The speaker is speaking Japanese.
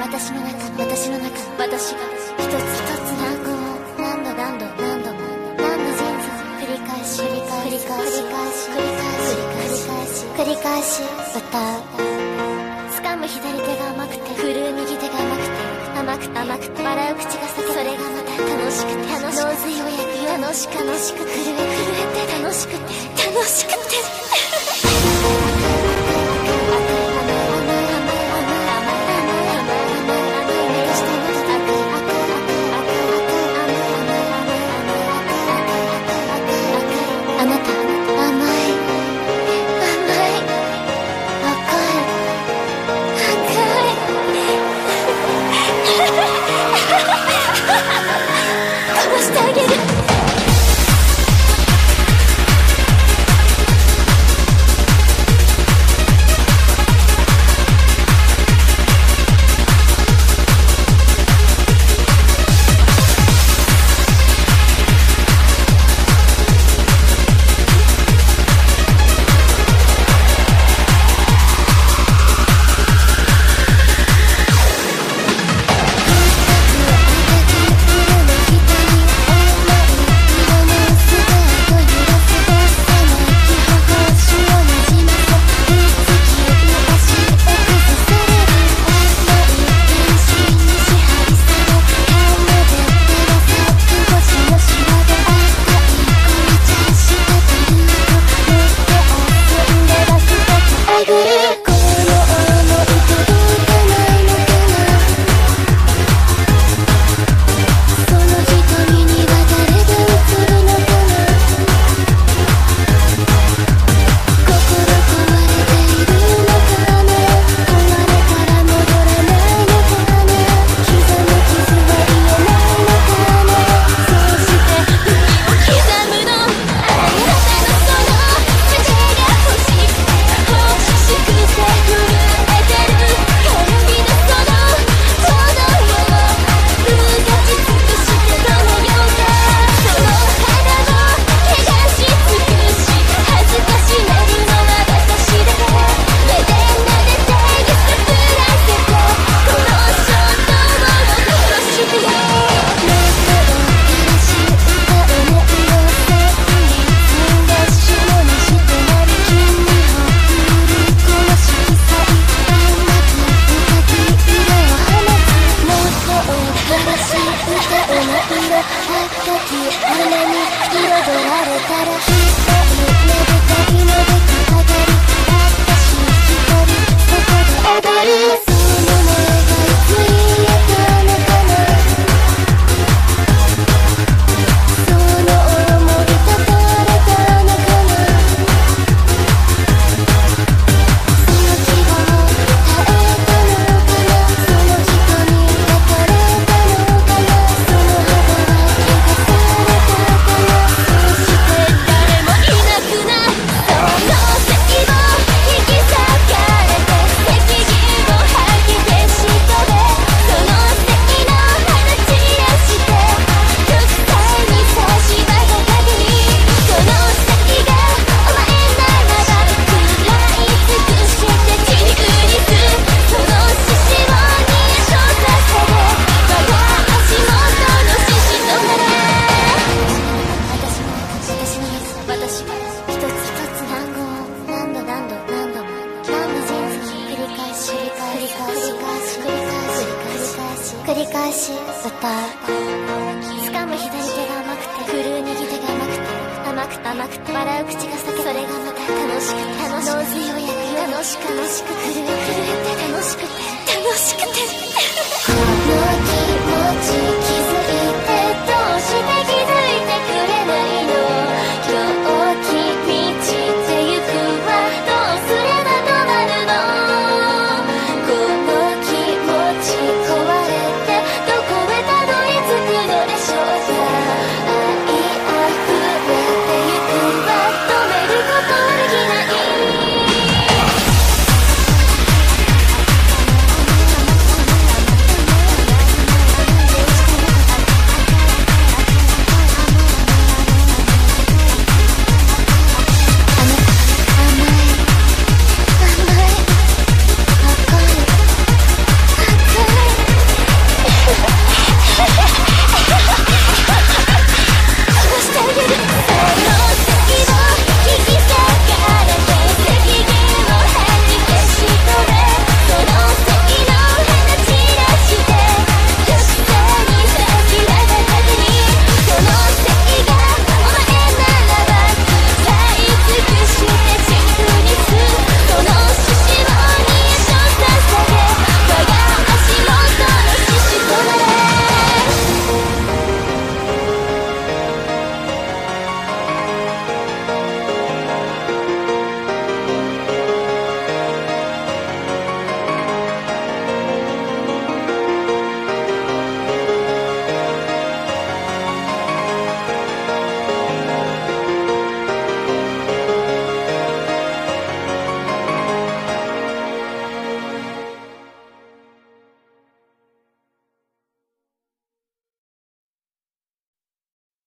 私が一つ一つ単語を何度何度何度も何度前後繰り返し歌う。掴む左手が甘くて振るう右手が甘くて笑う口が裂け、それがまた楽しくて脳髄を焼くよ。楽しく震えて楽しくてしてあげる。繰り返し歌う。掴む左手が甘くて振るう右手が甘くて笑う口が裂け、それがまた楽しくて脳髄を焼くよ。楽しく震えて楽しくて